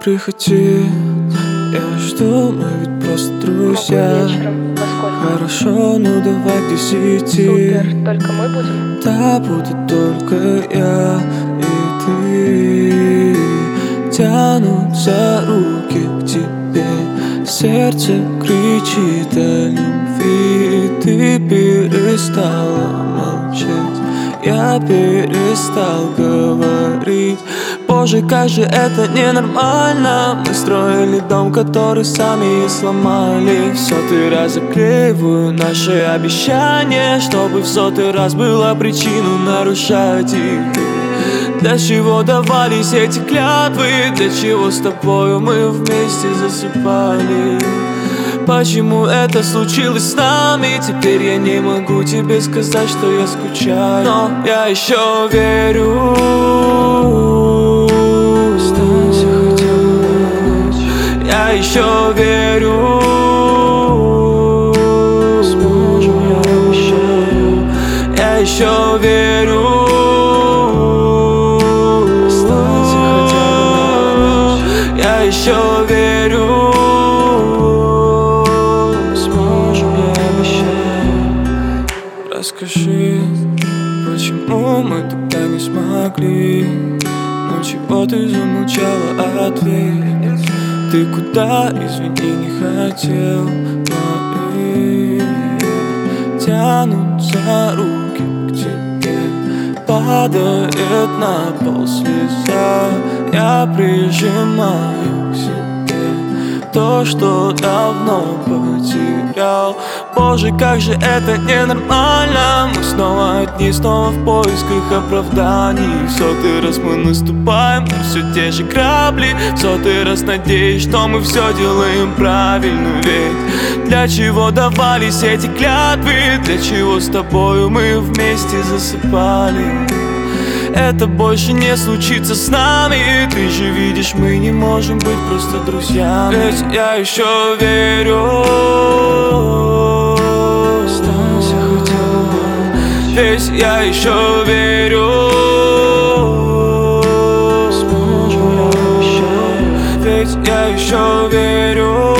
приходи, я жду, мы ведь просто друзья. Хорошо, ну давай к 10. Супер, только мы будем? Да, будет только я и ты. Тянутся руки к тебе, сердце кричит о любви. И ты перестала молчать, я перестал говорить. Боже, как же это ненормально. Мы строили дом, который сами и сломали. В сотый раз заклеиваю наши обещания, чтобы в сотый раз была причина нарушать их. Для чего давались эти клятвы? Для чего с тобою мы вместе засыпали? Почему это случилось с нами? Теперь я не могу тебе сказать, что я скучаю, но я еще верю. Останься хотя бы на ночь. Я еще верю. Сможем, я обещаю. Я еще верю. Останься хотя бы на ночь. Я еще верю. Расскажи, почему мы тогда не смогли? Ну чего ты замолчала, ответь. Ты куда, извини, не хотел. Мои тянутся руки к тебе, падает на пол слеза. Я прижимаю к себе то, что давно потерял. Боже, как же это ненормально. Мы снова одни, снова в поисках оправданий. В сотый раз мы наступаем на все те же грабли. В сотый раз надеюсь, что мы все делаем правильно. Ведь для чего давались эти клятвы? Для чего с тобою мы вместе засыпали? Это больше не случится с нами. Ты же видишь, мы не можем быть просто друзьями. Ведь я еще верю. Останься хотя бы на ночь. Ведь я еще верю. Сможем, я обещаю. Ведь я еще верю.